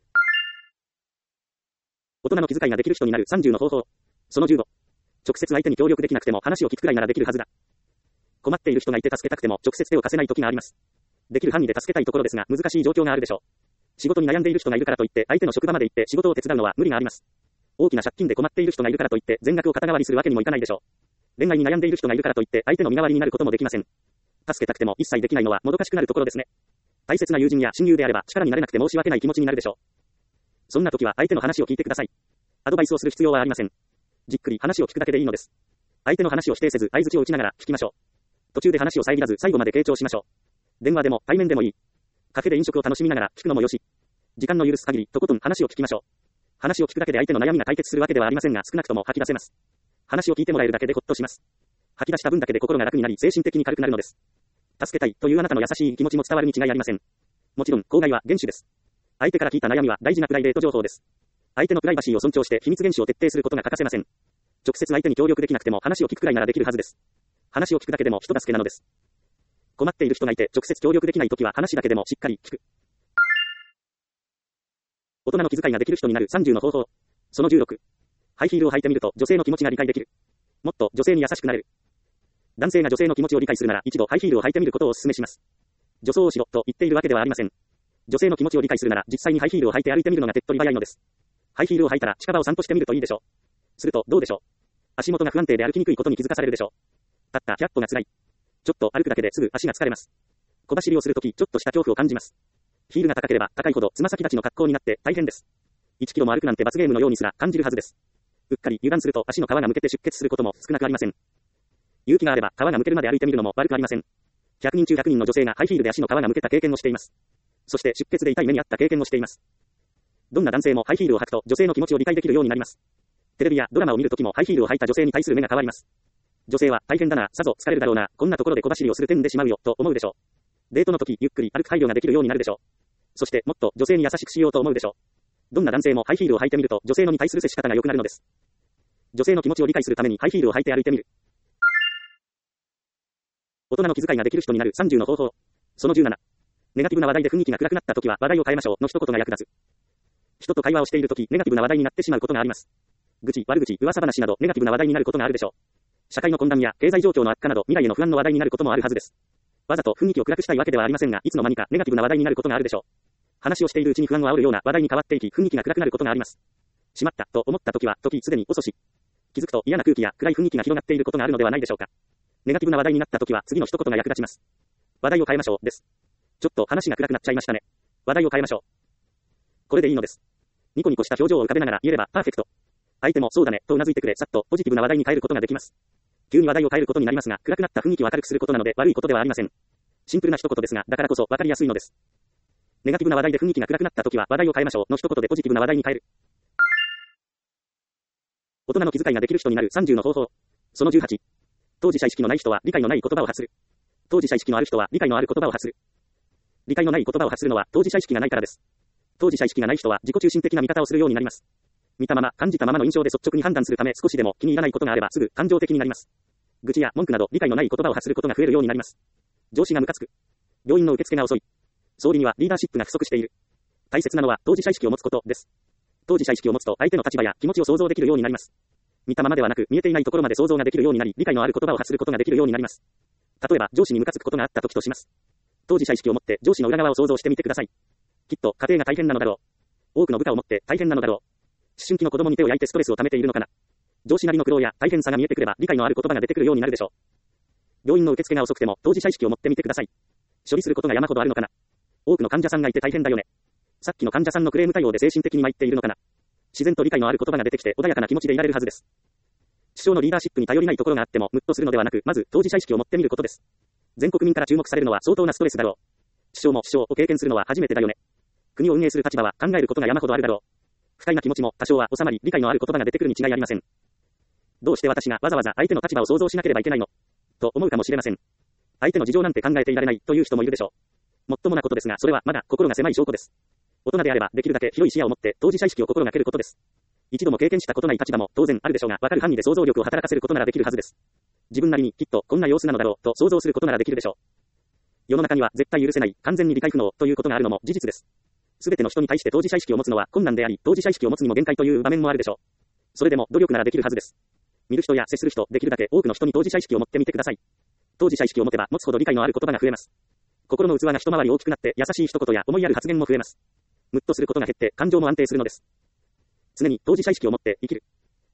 大人の気遣いができる人になるさんじゅうの方法。そのじゅうご。直接相手に協力できなくても話を聞くくらいならできるはずだ。困っている人がいて助けたくても直接手を貸せない時があります。できる範囲で助けたいところですが、難しい状況があるでしょう。仕事に悩んでいる人がいるからといって、相手の職場まで行って仕事を手伝うのは無理があります。大きな借金で困っている人がいるからといって、全額を肩代わりするわけにもいかないでしょう。恋愛に悩んでいる人がいるからといって、相手の身代わりになることもできません。助けたくても一切できないのはもどかしくなるところですね。大切な友人や親友であれば力になれなくて申し訳ない気持ちになるでしょう。そんな時は相手の話を聞いてください。アドバイスをする必要はありません。じっくり話を聞くだけでいいのです。相手の話を否定せず相槌を打ちながら聞きましょう。途中で話を遮らず最後まで傾聴しましょう。電話でも対面でもいい。カフェで飲食を楽しみながら聞くのもよし。時間の許す限りとことん話を聞きましょう。話を聞くだけで相手の悩みが解決するわけではありませんが、少なくとも吐き出せます。話を聞いてもらえるだけでほっとします。吐き出した分だけで心が楽になり精神的に軽くなるのです。助けたいというあなたの優しい気持ちも伝わるに違いありません。もちろん口外は厳守です。相手から聞いた悩みは大事なプライベート情報です。相手のプライバシーを尊重して秘密厳守を徹底することが欠かせません。直接相手に協力できなくても話を聞くくらいならできるはずです。話を聞くだけでも人助けなのです。困っている人がいて直接協力できないときは話だけでもしっかり聞く。大人の気遣いができる人になるさんじゅうの方法。そのじゅうろく。ハイヒールを履いてみると女性の気持ちが理解できる。もっと女性に優しくなれる。男性が女性の気持ちを理解するなら一度ハイヒールを履いてみることをお勧めします。女装をしろと言っているわけではありません。女性の気持ちを理解するなら実際にハイヒールを履いて歩いてみるのが手っ取り早いのです。ハイヒールを履いたら近場を散歩してみるといいでしょう。するとどうでしょう。足元が不安定で歩きにくいことに気づかされるでしょう。たったひゃっぽが辛い。ちょっと歩くだけですぐ足が疲れます。小走りをするときちょっとした恐怖を感じます。ヒールが高ければ高いほどつま先立ちの格好になって大変です。いちキロも歩くなんて罰ゲームのようにすら感じるはずです。うっかり油断すると足の皮がむけて出血することも少なくありません。勇気があれば皮がむけるまで歩いてみるのも悪くありません。ひゃくにん中ひゃくにんの女性がハイヒールで足の皮がむけた経験をしています。そして出血で痛い目にあった経験もしています。どんな男性もハイヒールを履くと女性の気持ちを理解できるようになります。テレビやドラマを見るときもハイヒールを履いた女性に対する目が変わります。女性は大変だな、さぞ疲れるだろうな、こんなところで小走りをする点でしまうよ、と思うでしょう。デートの時ゆっくり歩く配慮ができるようになるでしょう。そしてもっと女性に優しくしようと思うでしょう。どんな男性もハイヒールを履いてみると女性のに対する接し方が良くなるのです。女性の気持ちを理解するためにハイヒールを履いて歩いてみる。大人の気遣いができる人になるさんじゅうの方法。そのじゅうなな。ネガティブな話題で雰囲気が暗くなった時は話題を変えましょうの一言が役立つ。人と会話をしているときネガティブな話題になってしまうことがあります。愚痴、悪口、噂話などネガティブな話題になることがあるでしょう。社会の混乱や経済状況の悪化など未来への不安の話題になることもあるはずです。わざと雰囲気を暗くしたいわけではありませんが、いつの間にかネガティブな話題になることがあるでしょう。話をしているうちに不安を煽るような話題に変わっていき、雰囲気が暗くなることがあります。しまったと思ったときは、時すでに遅し。気づくと嫌な空気や暗い雰囲気が広がっていることがあるのではないでしょうか。ネガティブな話題になったときは次の一言が役立ちます。話題を変えましょうです。ちょっと話が暗くなっちゃいましたね。話題を変えましょう。これでいいのです。ニコニコした表情を浮かべながら言えればパーフェクト。相手もそうだねとうなずいてくれ、さっとポジティブな話題に変えることができます。急に話題を変えることになりますが、暗くなった雰囲気を明るくすることなので悪いことではありません。シンプルな一言ですが、だからこそ分かりやすいのです。ネガティブな話題で雰囲気が暗くなったときは話題を変えましょうの一言でポジティブな話題に変える。大人の気遣いができる人になるさんじゅうの方法。そのじゅうはち。当事者意識のない人は理解のない言葉を発する。当事者意識のある人は理解のある言葉を発する。理解のない言葉を発するのは当事者意識がないからです。当事者意識がない人は自己中心的な見方をするようになります。見たまま、感じたままの印象で率直に判断するため、少しでも気に入らないことがあればすぐ感情的になります。愚痴や文句など理解のない言葉を発することが増えるようになります。上司がムカつく。病院の受付が遅い。総理にはリーダーシップが不足している。大切なのは当事者意識を持つことです。当事者意識を持つと相手の立場や気持ちを想像できるようになります。見たままではなく見えていないところまで想像ができるようになり、理解のある言葉を発することができるようになります。例えば上司にムカつくことがあった時とします。当事者意識を持って上司の裏側を想像してみてください。きっと家庭が大変なのだろう。多くの部下を持って大変なのだろう。思春期の子供に手を焼いてストレスを溜めているのかな。上司なりの苦労や大変さが見えてくれば理解のある言葉が出てくるようになるでしょう。病院の受付が遅くても当事者意識を持ってみてください。処理することが山ほどあるのかな。多くの患者さんがいて大変だよね。さっきの患者さんのクレーム対応で精神的に参っているのかな。自然と理解のある言葉が出てきて穏やかな気持ちでいられるはずです。首相のリーダーシップに頼りないところがあってもムッとするのではなく、まず当事者意識を持ってみることです。全国民から注目されるのは相当なストレスだろう。首相も首相を経験するのは初めてだよね。 国を運営する立場は考えることが山ほどあるだろう。不快な気持ちも多少は収まり、理解のある言葉が出てくるに違いありません。どうして私がわざわざ相手の立場を想像しなければいけないのと思うかもしれません。相手の事情なんて考えていられないという人もいるでしょう。もっともなことですが、それはまだ心が狭い証拠です。大人であればできるだけ広い視野を持って当事者意識を心がけることです。一度も経験したことない立場も当然あるでしょうが、わかる範囲で想像力を働かせることならできるはずです。自分なりにきっとこんな様子なのだろうと想像することならできるでしょう。世の中には絶対許せない、完全に理解不能ということがあるのも事実です。すべての人に対して当事者意識を持つのは困難であり、当事者意識を持つにも限界という場面もあるでしょう。それでも努力ならできるはずです。見る人や接する人、できるだけ多くの人に当事者意識を持ってみてください。当事者意識を持てば持つほど理解のある言葉が増えます。心の器が一回り大きくなって優しい一言や思いやる発言も増えます。ムッとすることが減って感情も安定するのです。常に当事者意識を持って生きる。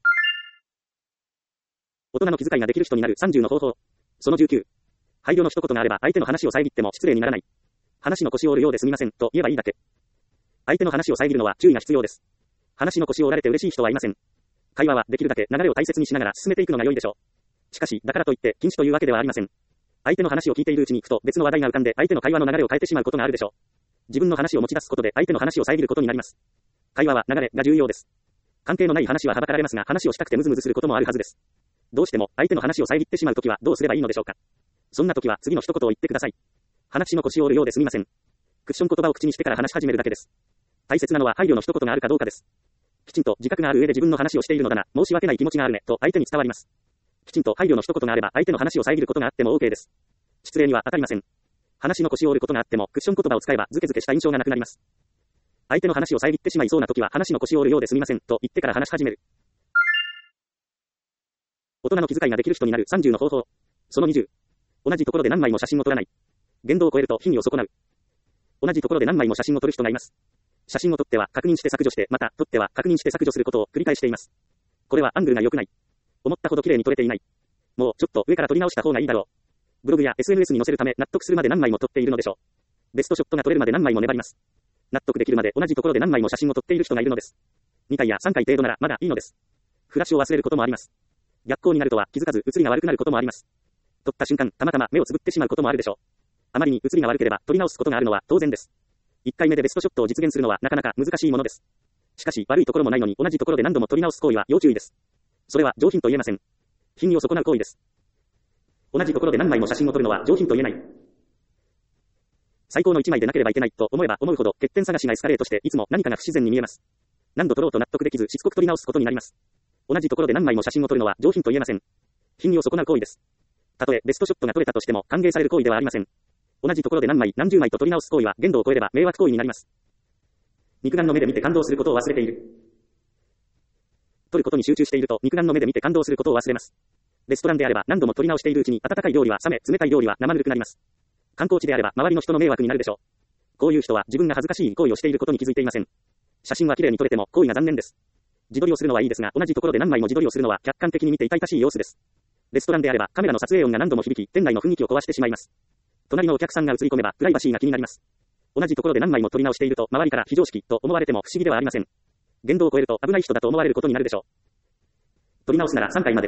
大人の気遣いができる人になるさんじゅうの方法。そのじゅうきゅう。配慮の一言があれば相手の話を遮っても失礼にならない。話の腰を折るようですみませんと言えばいいだけ。相手の話を遮るのは注意が必要です。話の腰を折られて嬉しい人はいません。会話はできるだけ流れを大切にしながら進めていくのが良いでしょう。しかし、だからといって禁止というわけではありません。相手の話を聞いているうちにふと別の話題が浮かんで相手の会話の流れを変えてしまうことがあるでしょう。自分の話を持ち出すことで相手の話を遮ることになります。会話は流れが重要です。関係のない話ははばかられますが、話をしたくてムズムズすることもあるはずです。どうしても相手の話を遮ってしまうときはどうすればいいのでしょうか。そんなときは次の一言を言ってください。話の腰を折るようですみません。クッション言葉を口にしてから話し始めるだけです。大切なのは配慮の一言があるかどうかです。きちんと自覚がある上で自分の話をしているのだな、申し訳ない気持ちがあるねと相手に伝わります。きちんと配慮の一言があれば相手の話を遮ることがあっても OK です。失礼には当たりません。話の腰を折ることがあってもクッション言葉を使えばズケズケした印象がなくなります。相手の話を遮ってしまいそうな時は話の腰を折るようですみませんと言ってから話し始める。大人の気遣いができる人になるさんじゅうの方法。そのにじゅう。同じところで何枚も写真を撮らない。限度を超えると品位を損なう。同じところで何枚も写真を撮る人がいます。写真を撮っては確認して削除して、また撮っては確認して削除することを繰り返しています。これはアングルが良くない。思ったほど綺麗に撮れていない。もうちょっと上から撮り直した方がいいだろう。ブログや エスエヌエス に載せるため納得するまで何枚も撮っているのでしょう。ベストショットが撮れるまで何枚も粘ります。納得できるまで同じところで何枚も写真を撮っている人がいるのです。にかいやさんかい程度ならまだいいのです。フラッシュを忘れることもあります。逆光になるとは気づかず写りが悪くなることもあります。撮った瞬間、たまたま目をつぶってしまうこともあるでしょう。あまりに写りが悪ければ撮り直すことがあるのは当然です。いっかいめでベストショットを実現するのはなかなか難しいものです。しかし悪いところもないのに同じところで何度も撮り直す行為は要注意です。それは上品と言えません。品位を損なう行為です。同じところで何枚も写真を撮るのは上品と言えない。最高のいちまいでなければいけないと思えば思うほど欠点探しがエスカレートしていつも何かが不自然に見えます。何度撮ろうと納得できずしつこく撮り直すことになります。同じところで何枚も写真を撮るのは上品と言えません。品位を損なう行為です。たとえベストショットが撮れたとしても歓迎される行為ではありません。同じところで何枚何十枚と撮り直す行為は限度を超えれば迷惑行為になります。肉眼の目で見て感動することを忘れている。撮ることに集中していると肉眼の目で見て感動することを忘れます。レストランであれば何度も撮り直しているうちに温かい料理は冷め、冷たい料理は生ぬるくなります。観光地であれば周りの人の迷惑になるでしょう。こういう人は自分が恥ずかしい行為をしていることに気づいていません。写真は綺麗に撮れても行為が残念です。自撮りをするのはいいですが、同じところで何枚も自撮りをするのは客観的に見て痛々しい様子です。レストランであればカメラの撮影音が何度も響き、店内の雰囲気を壊してしまいます。隣のお客さんが映り込めばプライバシーが気になります。同じところで何枚も撮り直していると周りから非常識と思われても不思議ではありません。限度を超えると危ない人だと思われることになるでしょう。撮り直すならさんかいまで。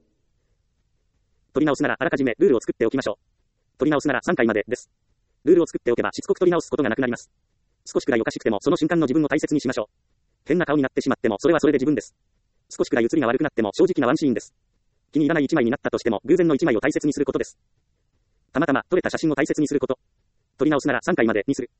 撮り直すならあらかじめルールを作っておきましょう。撮り直すならさんかいまでです。ルールを作っておけばしつこく撮り直すことがなくなります。少しくらいおかしくてもその瞬間の自分を大切にしましょう。変な顔になってしまってもそれはそれで自分です。少しくらい写りが悪くなっても正直なワンシーンです。気に入らない一枚になったとしても偶然の一枚を大切にすることです。たまたま撮れた写真を大切にすること。撮り直すならさんかいまでにする。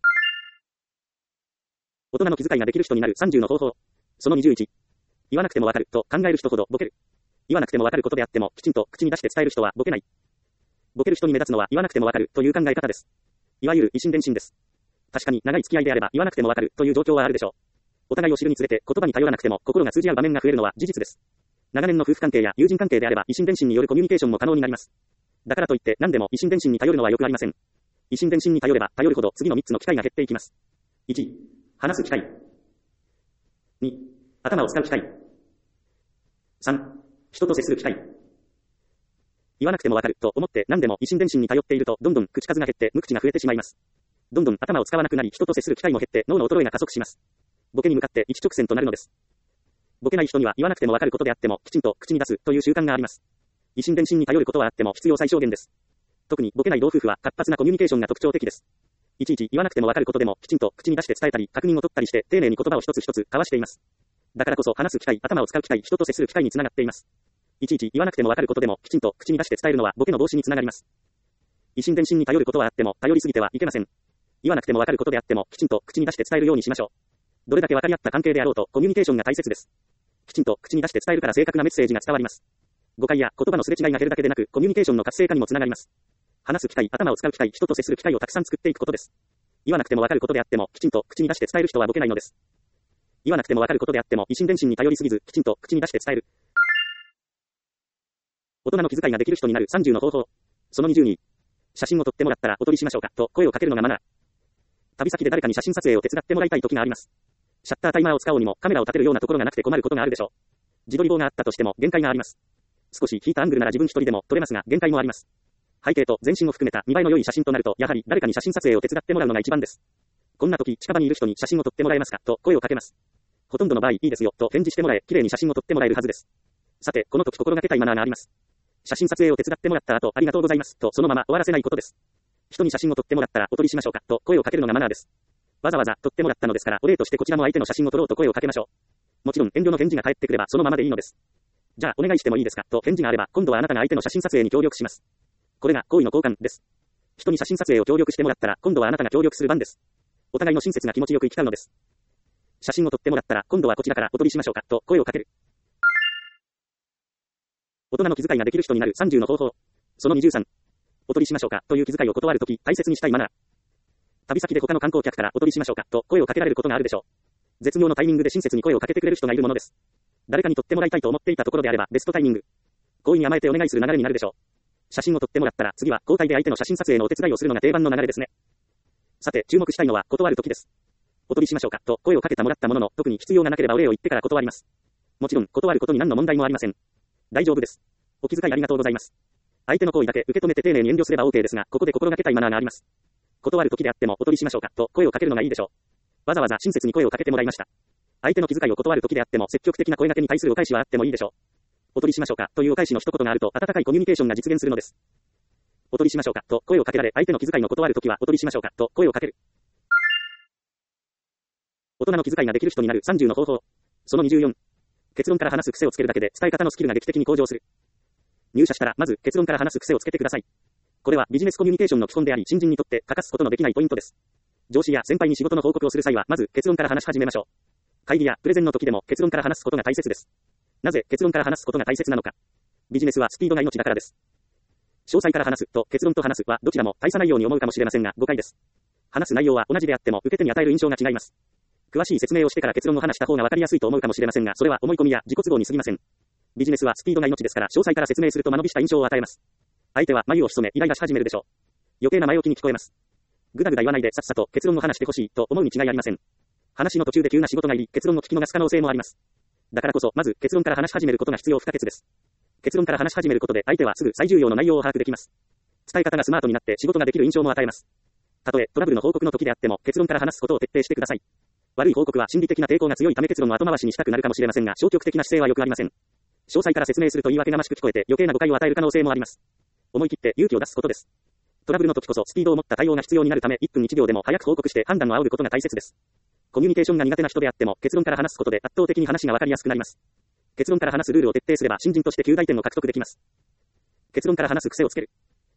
大人の気遣いができる人になるさんじゅうの方法。そのにじゅういち。言わなくてもわかると考える人ほどボケる。言わなくてもわかることであってもきちんと口に出して伝える人はボケない。ボケる人に目立つのは言わなくてもわかるという考え方です。いわゆる以心伝心です。確かに長い付き合いであれば言わなくてもわかるという状況はあるでしょう。お互いを知るにつれて言葉に頼らなくても心が通じ合う場面が増えるのは事実です。長年の夫婦関係や友人関係であれば以心伝心によるコミュニケーションも可能になります。だからといって何でも以心伝心に頼るのはよくありません。以心伝心に頼れば頼るほど次のみっつの機会が減っていきます。いち、話す機会。に、頭を使う機会。さん、人と接する機会。言わなくてもわかると思って何でも以心伝心に頼っているとどんどん口数が減って無口が増えてしまいます。どんどん頭を使わなくなり人と接する機会も減って脳の衰えが加速します。ボケに向かって一直線となるのです。ボケない人には言わなくてもわかることであってもきちんと口に出すという習慣があります。以心伝心に頼ることはあっても必要最小限です。特にボケない同夫婦は活発なコミュニケーションが特徴的です。 いちいち言わなくてもわかることでも、きちんと口に出して伝えたり、確認を取ったりして、丁寧に言葉を一つ一つ交わしています。だからこそ話す機会、頭を使う機会、人と接する機会につながっています。いちいち言わなくてもわかることでも、きちんと口に出して伝えるのはボケの防止につながります。以心伝心に頼ることはあっても、頼りすぎてはいけません。言わなくてもわかることであっても、きちんと口に出して伝えるようにしましょう。どれだけ分かり合った関係であろうと、コミュニケーションが大切です。きちんと口に出して伝えるから正確なメッセージが伝わります。誤解や言葉のすれ違いが減るだけでなく、コミュニケーションの活性化にもつながります。話す機会、頭を使う機会、人と接する機会をたくさん作っていくことです。言わなくてもわかることであっても、きちんと口に出して伝える人はボケないのです。言わなくてもわかることであっても、以心伝心に頼りすぎず、きちんと口に出して伝える。大人の気遣いができる人になるさんじゅうの方法。そのにじゅうに、写真を撮ってもらったらお撮りしましょうか、と声をかけるのがマナー。旅先で誰かに写真撮影を手伝ってもらいたい時があります。シャッタータイマーを使おうにもカメラを立てるようなところがなくて困ることがあるでしょう。自撮り棒があったとしても限界があります。少し引いたアングルなら自分一人でも撮れますが限界もあります。背景と全身を含めた見栄えの良い写真となると、やはり誰かに写真撮影を手伝ってもらうのが一番です。こんな時、近場にいる人に写真を撮ってもらえますかと声をかけます。ほとんどの場合いいですよと返事してもらえ、綺麗に写真を撮ってもらえるはずです。さて、この時心がけたいマナーがあります。写真撮影を手伝ってもらった後、ありがとうございますとそのまま終わらせないことです。人に写真を撮ってもらったらお撮りしましょうかと声をかけるのがマナーです。わざわざ撮ってもらったのですから、お礼としてこちらも相手の写真を撮ろうと声をかけましょう。もちろん遠慮の返事が返ってくればそのままでいいのです。じゃあお願いしてもいいですかと返事があれば、今度はあなたが相手の写真撮影に協力します。これが好意の交換です。人に写真撮影を協力してもらったら、今度はあなたが協力する番です。お互いの親切が気持ちよく行き交うのです。写真を撮ってもらったら、今度はこちらからお撮りしましょうかと声をかける。大人の気遣いができる人になるさんじゅうの方法。そのにじゅうさん、お撮りしましょうかという気遣いを断るとき、大切にしたいマナー。旅先で他の観光客からお撮りしましょうかと声をかけられることがあるでしょう。絶妙のタイミングで親切に声をかけてくれる人がいるものです。誰かに撮ってもらいたいと思っていたところであればベストタイミング。好意に甘えてお願いする流れになるでしょう。写真を撮ってもらったら次は交代で相手の写真撮影のお手伝いをするのが定番の流れですね。さて注目したいのは断るときです。お撮りしましょうかと声をかけてもらったものの、特に必要がなければお礼を言ってから断ります。もちろん断ることに何の問題もありません。大丈夫です。お気遣いありがとうございます。相手の行為だけ受け止めて丁寧に遠慮すれば OK ですが、ここで心がけたいマナーがあります。断るときであってもお撮りしましょうかと声をかけるのがいいでしょう。わざわざ親切に声をかけてもらいました。相手の気遣いを断るときであっても積極的な声掛けに対するお返しはあってもいいでしょう。お撮りしましょうかというお返しの一言があると温かいコミュニケーションが実現するのです。お撮りしましょうかと声をかけられ、相手の気遣いの断るときはお撮りしましょうかと声をかける。大人の気遣いができる人になるさんじゅうの方法。そのにじゅうよん、結論から話す癖をつけるだけで伝え方のスキルが劇的に向上する。入社したらまず結論から話す癖をつけてください。これはビジネスコミュニケーションの基本であり、新人にとって欠かすことのできないポイントです。上司や先輩に仕事の報告をする際はまず結論から話し始めましょう。会議やプレゼンの時でも結論から話すことが大切です。なぜ結論から話すことが大切なのか。ビジネスはスピードが命だからです。詳細から話すと結論と話すはどちらも大差ないように思うかもしれませんが誤解です。話す内容は同じであっても受け手に与える印象が違います。詳しい説明をしてから結論を話した方が分かりやすいと思うかもしれませんが、それは思い込みや自己都合に過ぎません。ビジネスはスピードが命ですから、詳細から説明すると間延びした印象を与えます。相手は眉を潜めイライラし始めるでしょう。余計な前置きに聞こえます。ぐだぐだ言わないでさっさと結論を話してほしいと思うに違いありません。話の途中で急な仕事が入り、結論を聞き逃す可能性もあります。だからこそ、まず結論から話し始めることが必要不可欠です。結論から話し始めることで相手はすぐ最重要の内容を把握できます。伝え方がスマートになって仕事ができる印象も与えます。たとえトラブルの報告の時であっても結論から話すことを徹底してください。悪い報告は心理的な抵抗が強いため結論を後回しにしたくなるかもしれませんが、消極的な姿勢はよくありません。詳細から説明すると言い訳がましく聞こえて余計な誤解を与える可能性もあります。思い切って勇気を出すことです。トラブルの時こそスピードを持った対応が必要になるためいっぷんいちびょうでも早く報告して判断を仰ぐことが大切です。コミュニケーションが苦手な人であっても結論から話すことで圧倒的に話が分かりやすくなります。結論から話すルールを徹底すれば新人としてきゅうだいてんを獲得できます。結論から話す癖をつける。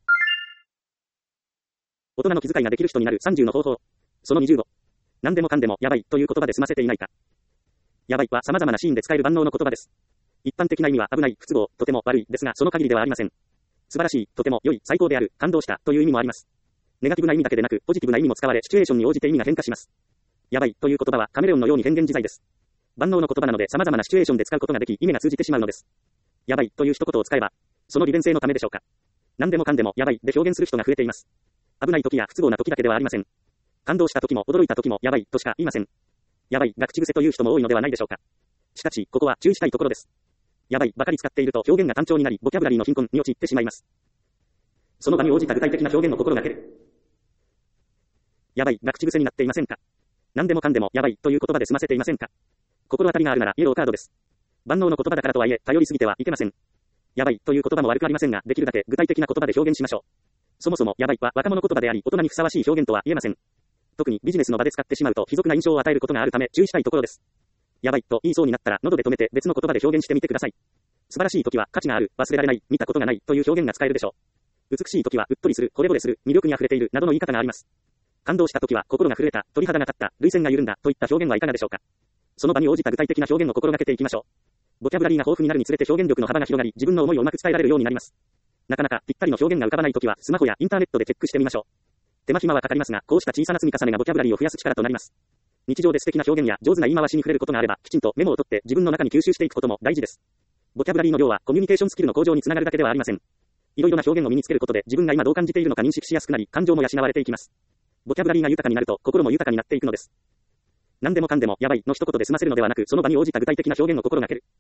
大人の気遣いができる人になるさんじゅうの方法。そのにじゅうご、何でもかんでもやばいという言葉で済ませていないか。やばいは様々なシーンで使える万能の言葉です。一般的な意味は危ない、不都合、とても悪いですが、その限りではありません。素晴らしい、とても良い、最高である、感動したという意味もあります。ネガティブな意味だけでなく、ポジティブな意味も使われ、シチュエーションに応じて意味が変化します。やばいという言葉はカメレオンのように変幻自在です。万能の言葉なので様々なシチュエーションで使うことができ、意味が通じてしまうのです。やばいという一言を使えば、その利便性のためでしょうか。何でもかんでもやばいで表現する人が増えています。危ない時や不都合な時だけではありません。感動した時も驚いた時もやばいとしか言いません。やばいが口癖という人も多いのではないでしょうか。しかし、ここは注意したいところです。やばいばかり使っていると表現が単調になり、ボキャブラリーの貧困に陥ってしまいます。その場に応じた具体的な表現を心がける。やばいが口癖になっていませんか。何でもかんでもやばいという言葉で済ませていませんか。心当たりがあるならイエローカードです。万能の言葉だからとはいえ、頼りすぎてはいけません。やばいという言葉も悪くありませんが、できるだけ具体的な言葉で表現しましょう。そもそもやばいは若者言葉であり、大人にふさわしい表現とは言えません。 特にビジネスの場で使ってしまうと卑俗な印象を与えることがあるため注意したいところです。やばいと言いそうになったら喉で止めて別の言葉で表現してみてください。素晴らしい時は価値がある、忘れられない、見たことがないという表現が使えるでしょう。美しい時はうっとりする、惚れ惚れする、魅力に溢れているなどの言い方があります。感動した時は心が震えた、鳥肌が立った、涙腺が緩んだといった表現はいかがでしょうか。その場に応じた具体的な表現を心がけていきましょう。ボキャブラリーが豊富になるにつれて表現力の幅が広がり、自分の思いをうまく伝えられるようになります。なかなかぴったりの表現が浮かばない時はスマホやインターネットでチェックしてみましょう。手間暇はかかりますが、こうした小さな積み重ねがボキャブラリーを増やす力となります。日常で素敵な表現や上手な言い回しに触れることがあれば、きちんとメモを取って自分の中に吸収していくことも大事です。ボキャブラリーの量はコミュニケーションスキルの向上につながるだけではありません。いろいろな表現を身につけることで自分が今どう感じているのか認識しやすくなり、感情も養われていきます。ボキャブラリーが豊かになると心も豊かになっていくのです。何でもかんでもやばいの一言で済ませるのではなく、その場に応じた具体的な表現を心がける。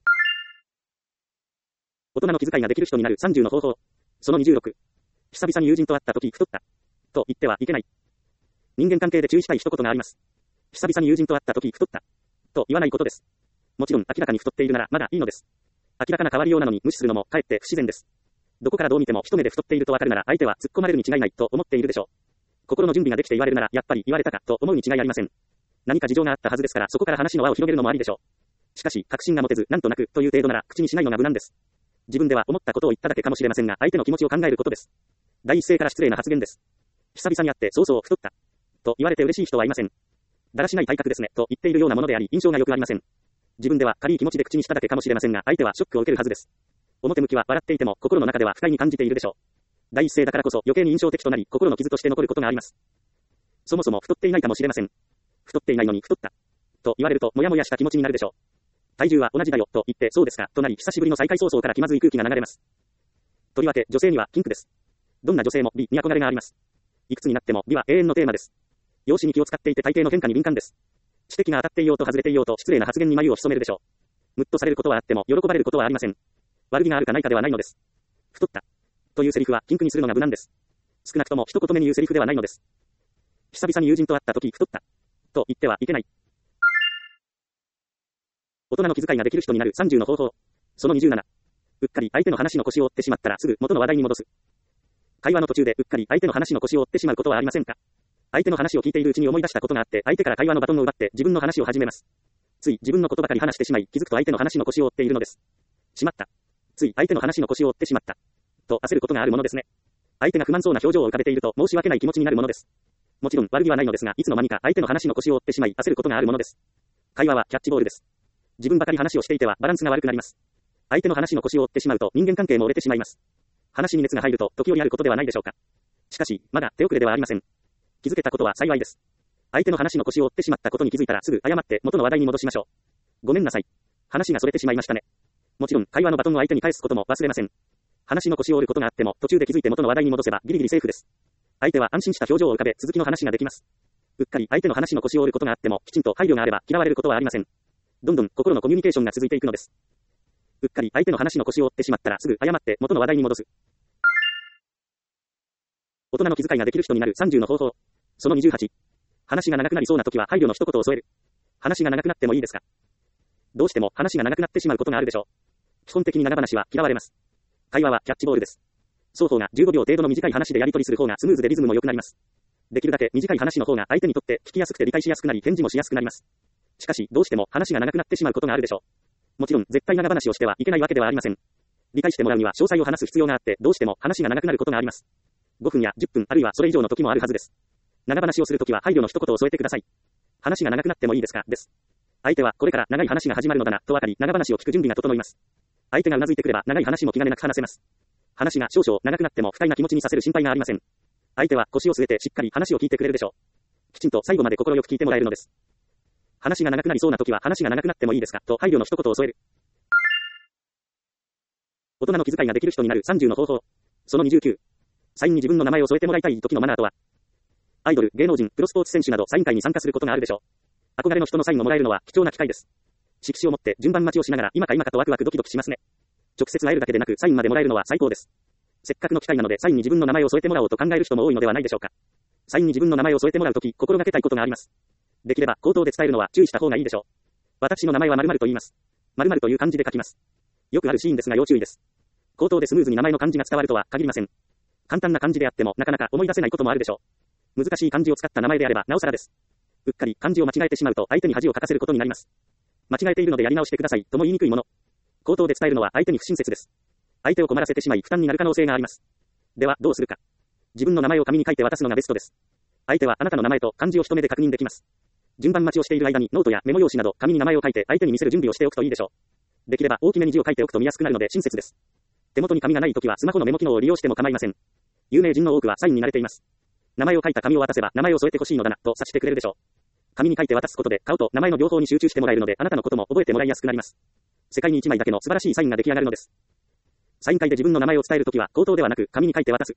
大人の気遣いができる人になるさんじゅうの方法。そのにじゅうろく。久々に友人と会った時太った。と言ってはいけない。人間関係で注意したい一言があります。久々に友人と会った時太った。と言わないことです。もちろん明らかに太っているならまだいいのです。明らかな変わりようなのに無視するのもかえって不自然です。どこからどう見ても一目で太っているとわかるなら相手は突っ込まれるに違いないと思っているでしょう。心の準備ができて言われるならやっぱり言われたかと思うに違いありません。何か事情があったはずですからそこから話の輪を広げるのもありでしょう。しかし確信が持てずなんとなくという程度なら口にしないのが無難です。自分では思ったことを言っただけかもしれませんが相手の気持ちを考えることです。第一声から失礼な発言です。久々に会ってそうそう太ったと言われて嬉しい人はいません。だらしない体格ですねと言っているようなものであり印象が良くありません。自分では軽い気持ちで口にしただけかもしれませんが相手はショックを受けるはずです。表向きは笑っていても心の中では不快に感じているでしょう。第一声だからこそ余計に印象的となり心の傷として残ることがあります。そもそも太っていないかもしれません。太っていないのに太ったと言われるとモヤモヤした気持ちになるでしょう。体重は同じだよと言ってそうですかとなり久しぶりの再会早々から気まずい空気が流れます。とりわけ女性にはピンクです。どんな女性も美に憧れがあります。いくつになっても美は永遠のテーマです。容姿に気を使っていて体型の変化に敏感です。知的が当たっていようと外れていようと失礼な発言に眉を潜めるでしょう。ムッとされることはあっても喜ばれることはありません。悪気があるかないかではないのです。太ったというセリフはピンクにするのが無難です。少なくとも一言目に言うセリフではないのです。久々に友人と会った時太ったと言ってはいけない。大人の気遣いができる人になるさんじゅうの方法。そのにじゅうなな。うっかり相手の話の腰を折ってしまったらすぐ元の話題に戻す。会話の途中でうっかり相手の話の腰を折ってしまうことはありませんか。相手の話を聞いているうちに思い出したことがあって相手から会話のバトンを奪って自分の話を始めます。つい自分のことばかり話してしまい気づくと相手の話の腰を折っているのです。しまった。つい相手の話の腰を折ってしまった。と焦ることがあるものですね。相手が不満そうな表情を浮かべていると申し訳ない気持ちになるものです。もちろん悪気はないのですがいつの間にか相手の話の腰を折ってしまい焦ることがあるものです。会話はキャッチボールです。自分ばかり話をしていてはバランスが悪くなります。相手の話の腰を折ってしまうと人間関係も折れてしまいます。話に熱が入ると時折あることではないでしょうか。しかしまだ手遅れではありません。気づけたことは幸いです。相手の話の腰を折ってしまったことに気づいたらすぐ謝って元の話題に戻しましょう。ごめんなさい。話がそれてしまいましたね。もちろん会話のバトンを相手に返すことも忘れません。話の腰を折ることがあっても途中で気づいて元の話題に戻せばギリギリセーフです。相手は安心した表情を浮かべ続きの話ができます。うっかり相手の話の腰を折ることがあってもきちんと配慮があれば嫌われることはありません。どんどん心のコミュニケーションが続いていくのです。うっかり相手の話の腰を折ってしまったらすぐ謝って元の話題に戻す。大人の気遣いができる人になるさんじゅうの方法。そのにじゅうはち。話が長くなりそうな時は配慮の一言を添える。話が長くなってもいいですか。どうしても話が長くなってしまうことがあるでしょう。基本的に長話は嫌われます。会話はキャッチボールです。双方がじゅうごびょう程度の短い話でやり取りする方がスムーズでリズムも良くなります。できるだけ短い話の方が相手にとって聞きやすくて理解しやすくなり返事もしやすくなります。しかしどうしても話が長くなってしまうことがあるでしょう。もちろん絶対長話をしてはいけないわけではありません。理解してもらうには詳細を話す必要があってどうしても話が長くなることがあります。ごふんやじゅっぷんあるいはそれ以上の時もあるはずです。長話をするときは配慮の一言を添えてください。話が長くなってもいいですかです。相手はこれから長い話が始まるのだなと分かり長話を聞く準備が整います。相手が頷いてくれば長い話も気兼ねなく話せます。話が少々長くなっても不快な気持ちにさせる心配がありません。相手は腰を据えてしっかり話を聞いてくれるでしょう。きちんと最後まで心よく聞いてもらえるのです。話が長くなりそうな時は話が長くなってもいいですかと配慮の一言を添える。大人の気遣いができる人になるさんじゅうの方法。そのにじゅうきゅう。サインに自分の名前を添えてもらいたい時のマナーとは。アイドル、芸能人、プロスポーツ選手などサイン会に参加することがあるでしょう。憧れの人のサインをもらえるのは貴重な機会です。色紙を持って順番待ちをしながら今か今かとワクワクドキドキしますね。直接会えるだけでなくサインまでもらえるのは最高です。せっかくの機会なのでサインに自分の名前を添えてもらおうと考える人も多いのではないでしょうか。サインに自分の名前を添えてもらうとき心がけたいことがあります。できれば口頭で伝えるのは注意した方がいいでしょう。私の名前は〇〇と言います。〇〇という漢字で書きます。よくあるシーンですが要注意です。口頭でスムーズに名前の漢字が伝わるとは限りません。簡単な漢字であってもなかなか思い出せないこともあるでしょう。 難しい漢字を使った名前であればなおさらです。うっかり漢字を間違えてしまうと相手に恥をかかせることになります。間違えているのでやり直してくださいとも言いにくいもの。口頭で伝えるのは相手に不親切です。相手を困らせてしまい負担になる可能性があります。ではどうするか。自分の名前を紙に書いて渡すのがベストです。相手はあなたの名前と漢字を一目で確認できます。順番待ちをしている間にノートやメモ用紙など紙に名前を書いて相手に見せる準備をしておくといいでしょう。できれば大きめに字を書いておくと見やすくなるので親切です。手元に紙がないときはスマホのメモ機能を利用しても構いません。有名人の多くはサインに慣れています。名前を書いた紙を渡せば名前を添えてほしいのだなと察してくれるでしょう。紙に書いて渡すことで顔と名前の両方に集中してもらえるのであなたのことも覚えてもらいやすくなります。世界に一枚だけの素晴らしいサインが出来上がるのです。サイン会で自分の名前を伝えるときは口頭ではなく紙に書いて渡す。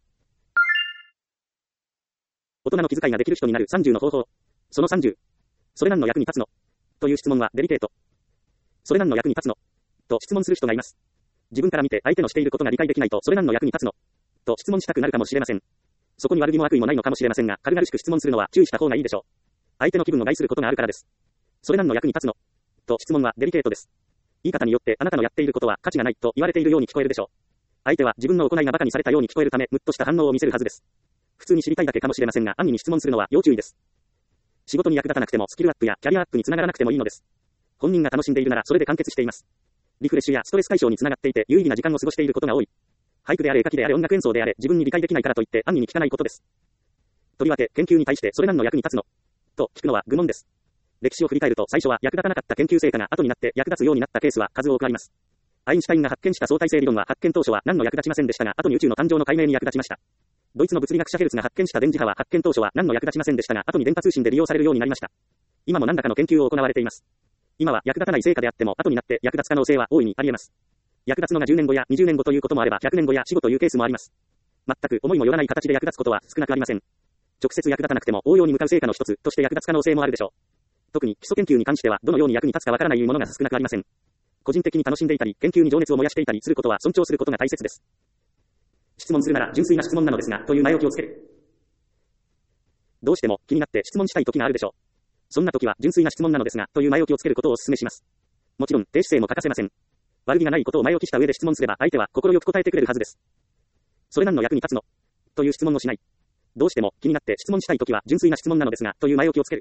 大人の気遣いができる人になるさんじゅうの方法。そのさんじゅう。それ何の役に立つのという質問はデリケート。それ何の役に立つのと質問する人がいます。自分から見て相手のしていることが理解できないとそれ何の役に立つのと質問したくなるかもしれません。そこに悪気も悪意もないのかもしれませんが、軽々しく質問するのは注意した方がいいでしょう。相手の気分を害することがあるからです。それ何の役に立つのと質問はデリケートです。言い方によってあなたのやっていることは価値がないと言われているように聞こえるでしょう。相手は自分の行いが馬鹿にされたように聞こえるため、ムッとした反応を見せるはずです。普通に知りたいだけかもしれませんが、暗にに質問するのは要注意です。仕事に役立たなくてもスキルアップやキャリアアップにつながらなくてもいいのです。本人が楽しんでいるならそれで完結しています。リフレッシュやストレス解消につながっていて有意義な時間を過ごしていることが多い。俳句であれ絵描きであれ音楽演奏であれ自分に理解できないからといって暗にに聞かないことです。とりわけ研究に対してそれ何の役に立つのと聞くのは愚問です。歴史を振り返ると最初は役立たなかった研究成果が後になって役立つようになったケースは数多くあります。アインシュタインが発見した相対性理論は発見当初は何の役立ちませんでしたが後に宇宙の誕生の解明に役立ちました。ドイツの物理学者ヘルツが発見した電磁波は発見当初は何の役立ちませんでしたが後に電波通信で利用されるようになりました。今も何らかの研究を行われています。今は役立たない成果であっても後になって役立つ可能性は大いにあり得ます。役立つのがじゅうねんごやにじゅうねんごということもあればひゃくねんごや死後というケースもあります。全く思いもよらない形で役立つことは少なくありません。直接役立たなくても応用に向かう成果の一つとして役立つ可能性もあるでしょう。特に基礎研究に関してはどのように役に立つかわからないものが少なくありません。個人的に楽しんでいたり研究に情熱を燃やしていたりすることは尊重することが大切です。質問するなら純粋な質問なのですがという前置きをつける。どうしても気になって質問したい時があるでしょう。そんな時は純粋な質問なのですがという前置きをつけることをお勧めします。もちろん低姿勢も欠かせません。悪気がないことを前置きした上で質問すれば相手は心よく答えてくれるはずです。それ何の役に立つのという質問をしない。どうしても気になって質問したい時は純粋な質問なのですがという前置きをつける。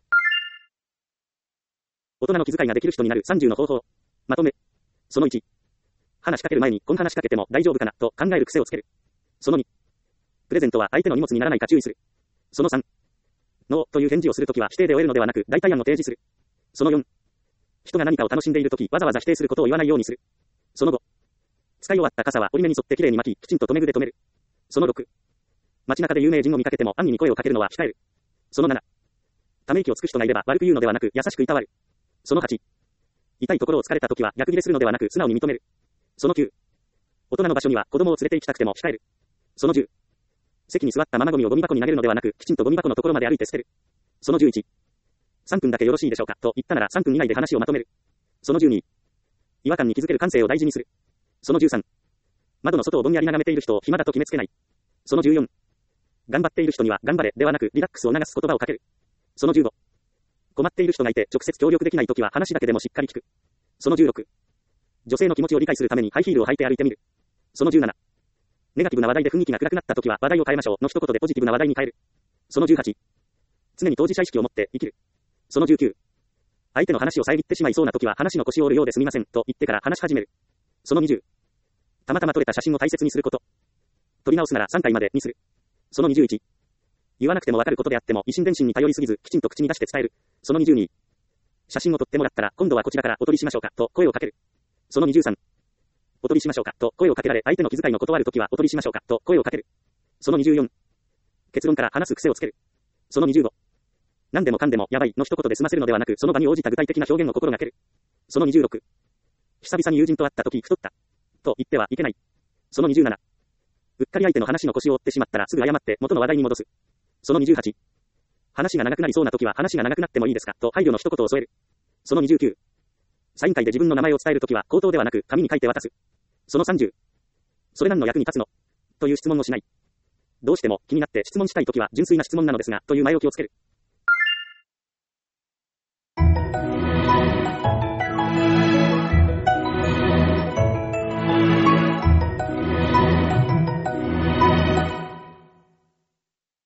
大人の気遣いができる人になるさんじゅうの方法。まとめ。そのいち。話しかける前にこん話しかけても大丈夫かなと考える癖をつける。そのに。プレゼントは相手の荷物にならないか注意する。そのさん。ノーという返事をするときは否定で終えるのではなく代替案を提示する。そのよん。人が何かを楽しんでいるときわざわざ否定することを言わないようにする。そのご。使い終わった傘は折り目に沿ってきれいに巻き、きちんと留め具で留める。そのろく。街中で有名人を見かけても安易に声をかけるのは控える。そのなな。ため息をつく人がいれば悪く言うのではなく優しくいたわる。そのはち。痛いところを突かれたときは逆ギレするのではなく素直に認める。そのきゅう。大人の場所には子供を連れて行きたくても控える。そのじゅう。席に座ったままゴミをゴミ箱に投げるのではなくきちんとゴミ箱のところまで歩いて捨てる。そのじゅういち。さんぷんだけよろしいでしょうかと言ったならさんぷん以内で話をまとめる。そのじゅうに。違和感に気づける感性を大事にする。そのじゅうさん。窓の外をぼんやり眺めている人を暇だと決めつけない。そのじゅうよん。頑張っている人には頑張れではなくリラックスを促す言葉をかける。そのじゅうご。困っている人がいて直接協力できないときは話だけでもしっかり聞く。そのじゅうろく。女性の気持ちを理解するためにハイヒールを履いて歩いてみる。そのじゅうなな。ネガティブな話題で雰囲気が暗くなったときは話題を変えましょうの一言でポジティブな話題に変える。そのじゅうはち。常に当事者意識を持って生きる。そのじゅうきゅう。相手の話を遮ってしまいそうなときは話の腰を折るようですみませんと言ってから話し始める。そのにじゅう。たまたま撮れた写真を大切にすること。撮り直すならさんかいまでにする。そのにじゅういち。言わなくてもわかることであっても以心伝心に頼りすぎずきちんと口に出して伝える。そのにじゅうに。写真を撮ってもらったら今度はこちらからお撮りしましょうかと声をかける。そのにじゅうさん。お撮りしましょうかと声をかけられ相手の気遣いの断るときはお撮りしましょうかと声をかける。そのにじゅうよん。結論から話す癖をつける。そのにじゅうご。何でもかんでもやばいの一言で済ませるのではなくその場に応じた具体的な表現を心がける。そのにじゅうろく。久々に友人と会ったとき太ったと言ってはいけない。そのにじゅうなな。うっかり相手の話の腰を折ってしまったらすぐ謝って元の話題に戻す。そのにじゅうはち。話が長くなりそうなときは話が長くなってもいいですかと配慮の一言を添える。そのにじゅうきゅう。サイン会で自分の名前を伝えるときは口頭ではなく紙に書いて渡す。そのさんじゅう。それ何の役に立つのという質問をしない。どうしても気になって質問したいときは純粋な質問なのですがという前置きをつける。